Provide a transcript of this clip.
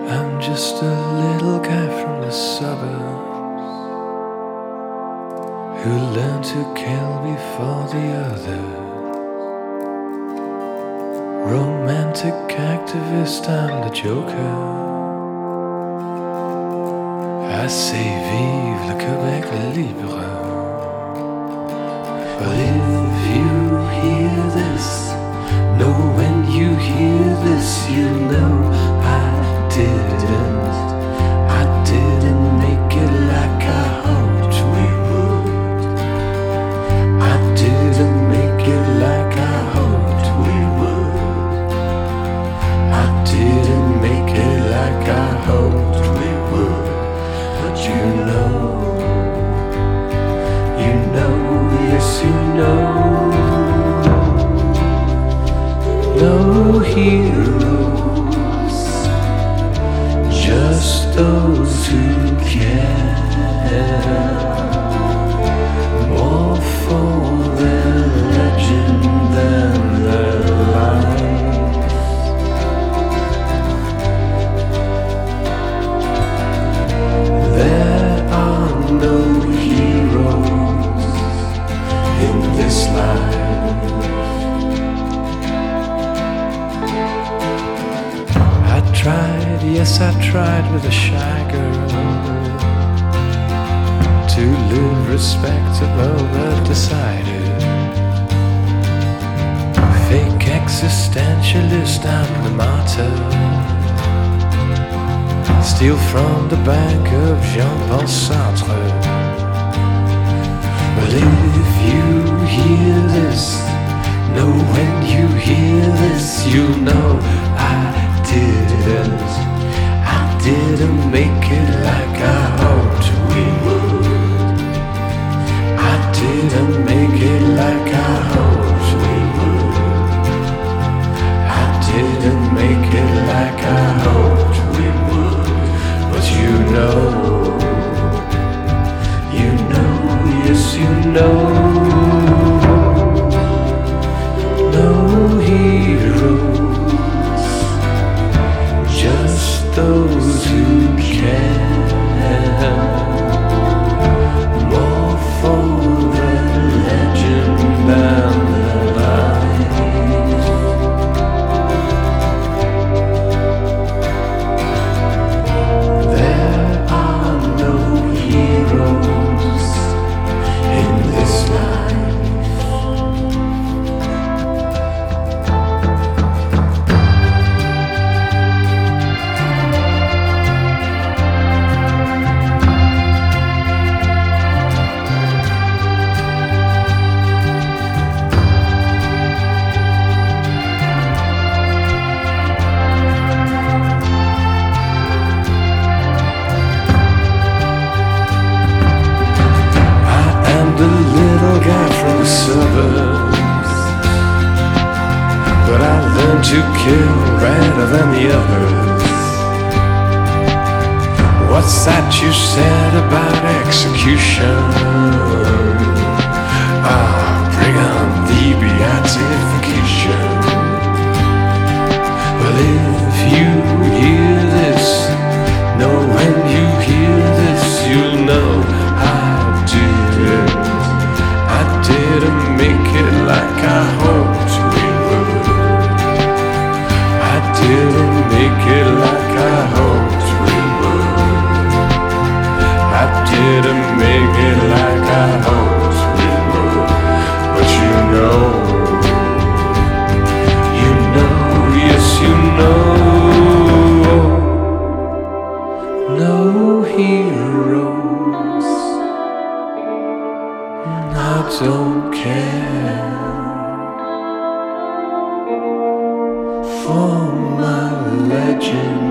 I'm just a little guy from the suburbs who learned to kill before the others. Romantic activist, I'm the joker. I say vive le Québec libre. But if you hear this, know when you hear this, you know I didn't make it like I hoped we would. I didn't make it like I hoped we would. I didn't make it like I hoped we would. But you know, yes you know, no heroes, just those who care more for their legend than their life. There are no heroes in this life. I tried, yes I tried with a shy girl to live respectable but decided. Fake existentialist, I'm the martyr. Steal from the bank of Jean-Paul Sartre. But if you hear this, know when you hear this, you'll know I didn't make it like I hoped we would. I didn't make it like I hoped we would. I didn't make it like I hoped we would. But you know, yes you know, no heroes, just those who care more for the legend than the life. There are no heroes in this life. The little guy from the suburbs, but I learned to kill rather than the others. What's that you said about execution? Bring on the beatification. Well, if you hear this, know when you hear this, you'll know I didn't make it like I hoped we would. I didn't make it like I hoped we would. I didn't make it like I hoped we would. But you know, yes you know, no heroes. I don't care for my legend.